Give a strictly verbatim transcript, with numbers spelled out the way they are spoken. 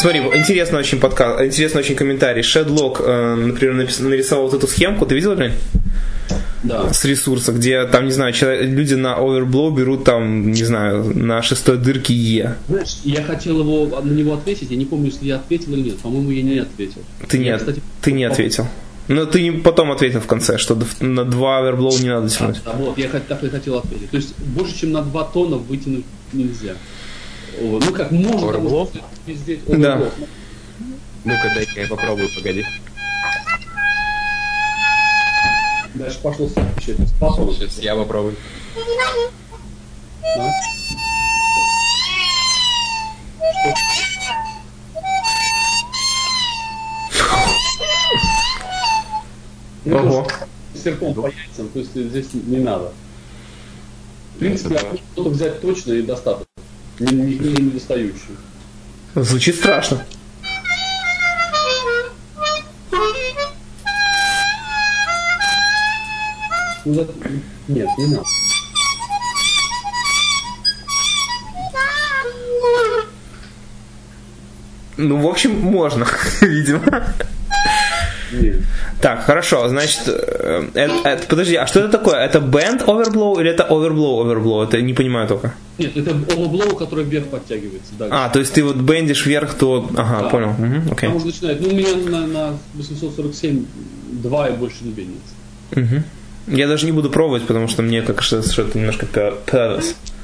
смотри, интересный очень подкаст, интересный очень комментарий. Shadlock, э, например, напис- нарисовал вот эту схемку. Ты видел, Жень? Да. С ресурса, где там, не знаю, человек, люди на Overblow берут там, не знаю, на шестой дырке Е. Знаешь, я хотел его, на него ответить, я не помню, если я ответил или нет. По-моему, я не ответил. Ты, я, не, кстати, ты не ответил. Но ты потом ответил в конце, что на два Overblow не надо тянуть. Да, вот, я так и хотел ответить. То есть больше, чем на два тона вытянуть нельзя. О, ну как, можно... Overblow? Везде, да. Ну-ка, дай-ка я попробую, погоди. Дальше пошло следующее. Пошел. Сейчас я попробую. Да? Ну, Ого. серпом по яйцам, то есть здесь не надо. В принципе, что-то взять точно и достаточно. Не, не, не недостающую. Звучит страшно. Ну, за... Нет, не надо. Ну, в общем, можно, видимо. Нет. Так, хорошо, значит, э, это, это, подожди, а что это такое? Это band overblow или это overblow overblow? Это не понимаю только. Нет, это overblow, который вверх подтягивается. Дальше. А, то есть ты вот бендишь вверх, то... Ага, да. Понял. Угу, окей. Потому что начинает, ну, у меня на, на восемьсот сорок семь два и больше не бендится. Угу. Я даже не буду пробовать, потому что мне как что-то немножко пёрвес.